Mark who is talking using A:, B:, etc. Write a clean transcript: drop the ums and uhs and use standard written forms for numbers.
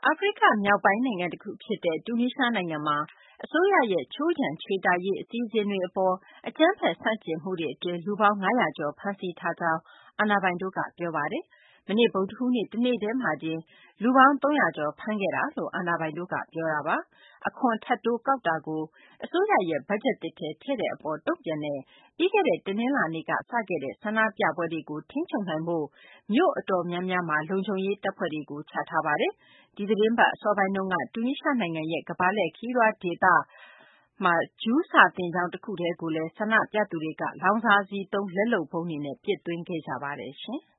A: အာဖရိကမြောက်ပိုင်းနိုင်ငံတခုဖြစ်တဲ့တူနီးရှားနိုင်ငံမှာအစိုးရရဲ့ခြိုးခြံချေတာရေးအစီအစဉ်တွေအပေါ်အကြမ်းဖက်ဆန့်ကျင်မှုတွေအတွင်းလူပေါင်း900ကျော်ဖမ်းဆီးထားကြောင်းအာဏာပိုင်တို့ကပြောပါတယ်။မနေ့ဗုဒ္ဓဟူးနေ့တနေ့တည်းမှာတင်လူပေါင်း300ကျော်ဖမ်းခဲ့တာလို့အာဏာပိုင်တို့ကပြောတာပါ။အခွန်ထပ်တိုးကောက်တာကိုအစိုးရရဲ့ဘတ်ဂျက်သစ်ထဲထည့်တဲ့အပေါ်တုံ့ပြန်တဲ့ပြီးခဲ့တဲ့တနင်္လာနေ့ကစခဲ့တဲ့ဆန္ဒပြပွဲတွေကိုထိန်းချုပ်နိုင်ဖို့မြို့အတော်များများမှာလုံခြုံရေးတပ်ဖွဲ့တွေကိုချထားပါတယ်။ဒီသတင်းပတ်အစောပိုင်းတုန်းကတူနီးရှားနိုင်ငံရဲ့ကမ္ဘာလှည့်ခရီးသွားဒေသမှာဂျူးစာသင်ကျောင်းတခုထဲကိုလည်းဆန္ဒပြသူတွေကလောင်စာဆီသုံးလက်လုပ်ဗုံးတွေနဲ့ပစ်သွင်းခဲ့ကြပါတယ်။